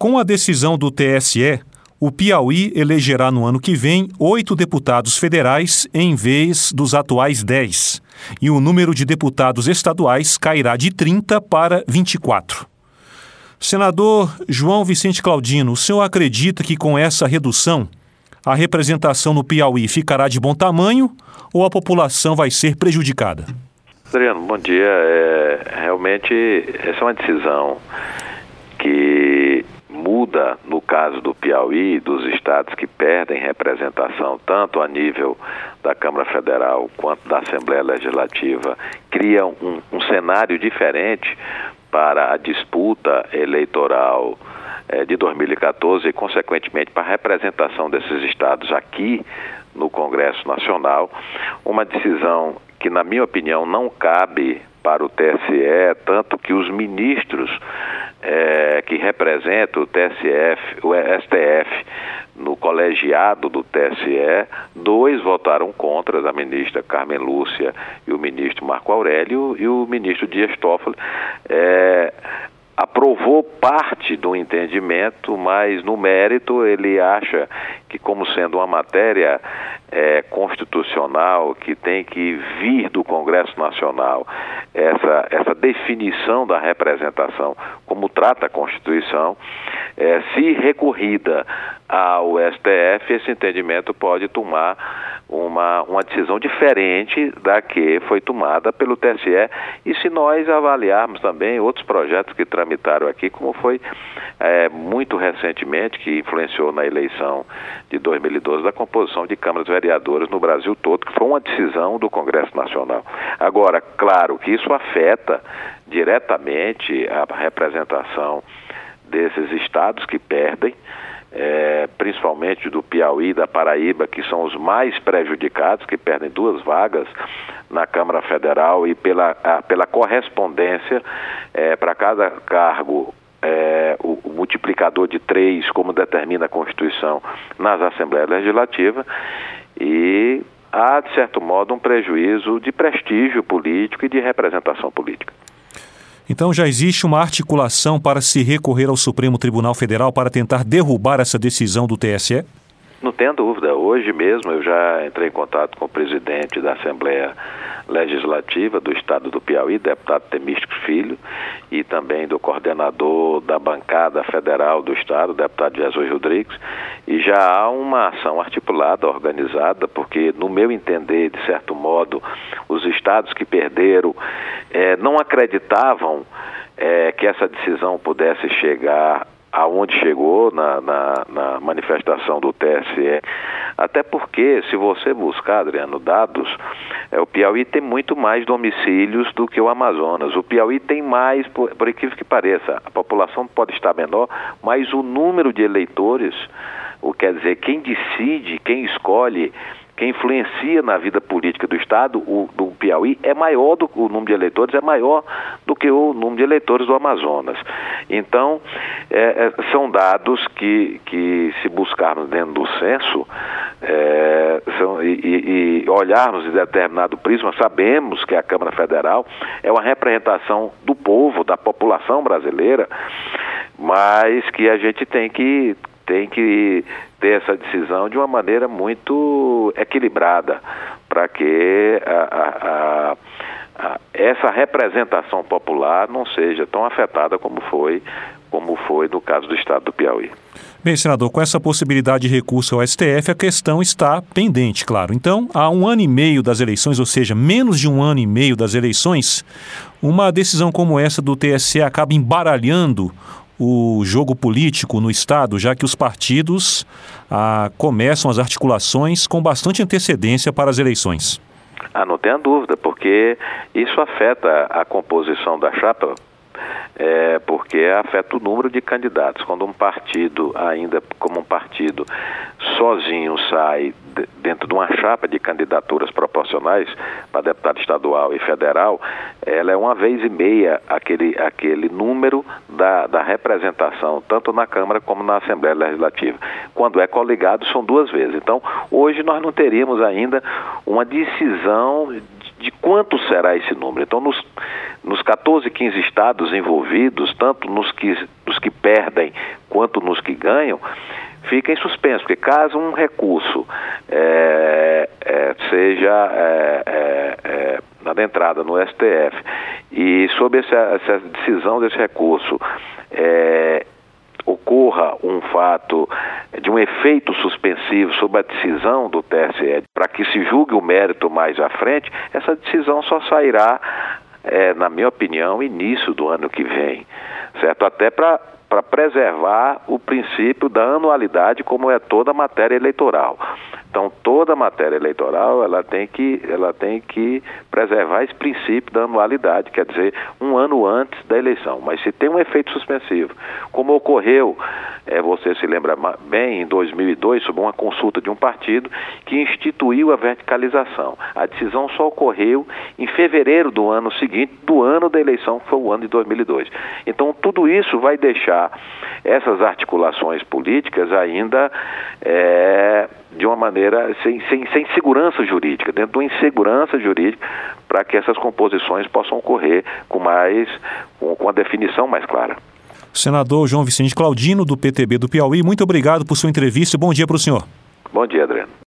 Com a decisão do TSE, o Piauí elegerá no ano que vem 8 deputados federais em vez dos atuais 10. E o número de deputados estaduais cairá de 30 para 24. Senador João Vicente Claudino, o senhor acredita que com essa redução a representação no Piauí ficará de bom tamanho ou a população vai ser prejudicada? Adriano, bom dia. Realmente, essa é uma decisão que muda, no caso do Piauí, dos estados que perdem representação, tanto a nível da Câmara Federal quanto da Assembleia Legislativa, cria um cenário diferente para a disputa eleitoral de 2014 e, consequentemente, para a representação desses estados aqui no Congresso Nacional. Uma decisão que, na minha opinião, não cabe para o TSE, tanto que os ministros que representam o STF no colegiado do TSE, 2 votaram contra, a ministra Carmen Lúcia e o ministro Marco Aurélio, e o ministro Dias Toffoli aprovou parte do entendimento, mas no mérito ele acha que, como sendo uma matéria constitucional, que tem que vir do Congresso Nacional, essa definição da representação, como trata a Constituição, se recorrida ao STF, esse entendimento pode tomar uma decisão diferente da que foi tomada pelo TSE. E se nós avaliarmos também outros projetos que tramitaram aqui, como foi muito recentemente, que influenciou na eleição de 2012 da composição de câmaras vereadoras no Brasil todo, que foi uma decisão do Congresso Nacional. Agora, claro que isso afeta diretamente a representação desses estados que perdem, principalmente do Piauí e da Paraíba, que são os mais prejudicados, que perdem 2 vagas na Câmara Federal, e pela correspondência, para cada cargo, o multiplicador de 3, como determina a Constituição, nas Assembleias Legislativas, e há, de certo modo, um prejuízo de prestígio político e de representação política. Então já existe uma articulação para se recorrer ao Supremo Tribunal Federal para tentar derrubar essa decisão do TSE? Não tenha dúvida. Hoje mesmo eu já entrei em contato com o presidente da Assembleia Legislativa do Estado do Piauí, deputado Temístico Filho, e também do coordenador da bancada federal do Estado, deputado Jesus Rodrigues, e já há uma ação articulada, organizada, porque, no meu entender, de certo modo, os estados que perderam não acreditavam que essa decisão pudesse chegar aonde chegou na manifestação do TSE, até porque, se você buscar, Adriano, dados, o Piauí tem muito mais domicílios do que o Amazonas. O Piauí tem mais, por incrível que pareça, a população pode estar menor, mas o número de eleitores, quer dizer, quem decide, quem escolhe, quem influencia na vida política do Estado, do Piauí, é maior do que o número de eleitores, é maior do que o número de eleitores do Amazonas. Então, são dados que se buscarmos dentro do censo e olharmos em determinado prisma, sabemos que a Câmara Federal é uma representação do povo, da população brasileira, mas que a gente tem que ter essa decisão de uma maneira muito equilibrada, para que essa representação popular não seja tão afetada como foi no caso do Estado do Piauí. Bem, senador, com essa possibilidade de recurso ao STF, a questão está pendente, claro. Então, há 1 ano e meio das eleições, ou seja, menos de 1 ano e meio das eleições, uma decisão como essa do TSE acaba embaralhando o jogo político no Estado, já que os partidos começam as articulações com bastante antecedência para as eleições. Não tenha dúvida, porque isso afeta a composição da chapa, porque afeta o número de candidatos. Quando um partido, ainda como um partido sozinho, sai dentro de uma chapa de candidaturas proporcionais para deputado estadual e federal, ela é 1 vez e meia aquele número da representação, tanto na Câmara como na Assembleia Legislativa. Quando é coligado, são 2 vezes. Então, hoje nós não teríamos ainda uma decisão de quanto será esse número. Então, nos 14, 15 estados envolvidos, tanto nos que perdem quanto nos que ganham, fica em suspenso, porque caso um recurso seja na entrada no STF e sob essa decisão desse recurso ocorra um fato de um efeito suspensivo sobre a decisão do TSE, para que se julgue o mérito mais à frente, essa decisão só sairá, na minha opinião, início do ano que vem, certo? Até para preservar o princípio da anualidade, como é toda matéria eleitoral. Então, toda matéria eleitoral ela tem que preservar esse princípio da anualidade, quer dizer, um ano antes da eleição. Mas se tem um efeito suspensivo, como ocorreu, você se lembra bem, em 2002, sob uma consulta de um partido que instituiu a verticalização. A decisão só ocorreu em fevereiro do ano seguinte, do ano da eleição, que foi o ano de 2002. Então, tudo isso vai deixar essas articulações políticas ainda de uma maneira sem segurança jurídica, dentro de uma insegurança jurídica, para que essas composições possam ocorrer com a definição mais clara. Senador João Vicente Claudino, do PTB do Piauí, muito obrigado por sua entrevista e bom dia para o senhor. Bom dia, Adriano.